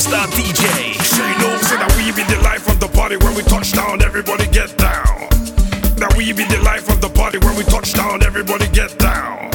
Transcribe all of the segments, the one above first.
superstar DJ. Say no, say that we be the life of the party. When we touch down, everybody get down. That we be the life of the party. When we touch down, everybody get down.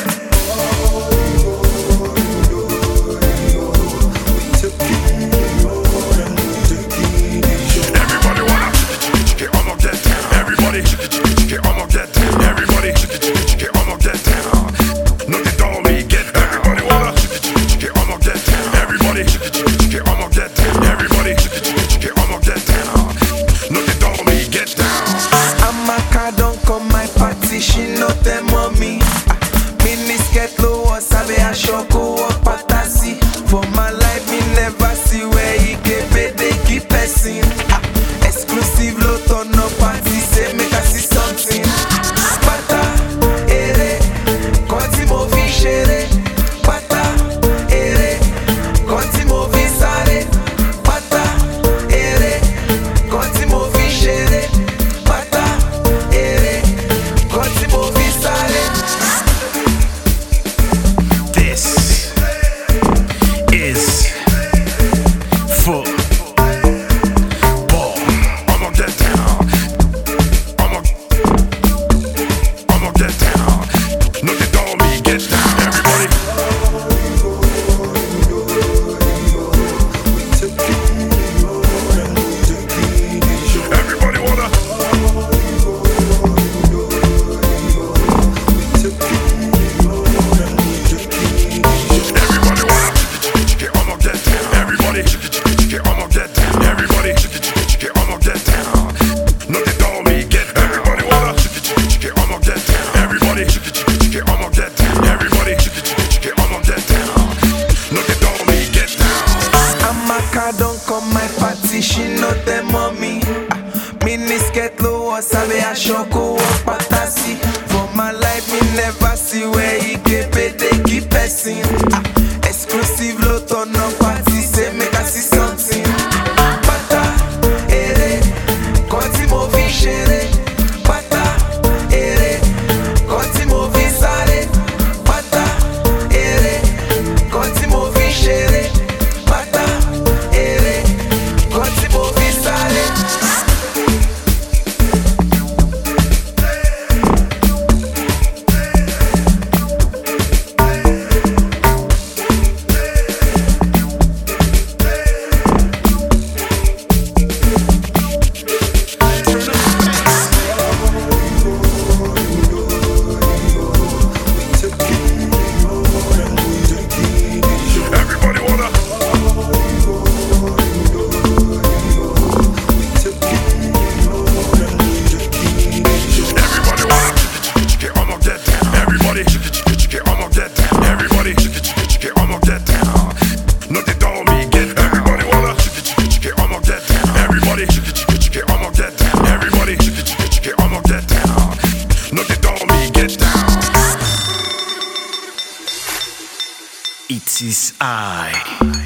Everybody wanna I'ma get down. Everybody I'ma get down. Everybody I'ma get down. No, they don't me get down. Everybody wanna I'ma get down. Everybody I'ma get down. Everybody I'ma get down. No, they don't me get down. Amaka don't come my party, she know them mommy. Miniskirt low or sabe a shoko or patasi. For my life me never see where he get paid, they keep passing. Exclusive low turn up party, say make I see something. Pata, ere, konti mo vi shere. Pata, ere, konti mo vi sare. Pata, ere, konti mo vi shere. Pata, ere, konti mo vi sare. This is football. I'ma get down. I'ma get down. No, they don't me get down. Everybody. Everybody wanna. Everybody wanna. I'ma get down. Everybody. I'ma get down. Everybody. I'ma get down. No, they don't me get down. Everybody wanna. I'ma get down. Everybody. I'ma get down. Everybody. I'ma get down. No, they don't me get down. Amaka don't come my party, she know them mommy. Miniskirt low or sabe a shoko or patasi. For my life me never see where he get paid, they keep passing. Exclusive low turn up party, say make I see something. Pata, ere, konti mo vi shere. Pata, ere, konti mo vi sare. Pata, ere, konti mo vi shere. Pata, ere, konti mo vi sare. Everybody wanna. Everybody wanna. I'ma get down. Everybody. I'ma get down. Everybody. I'ma get down. No, they don't me get down. Everybody wanna. I'ma get down. Everybody. I'ma get down. Everybody. I'ma get down. No, they don't me get down. It is I.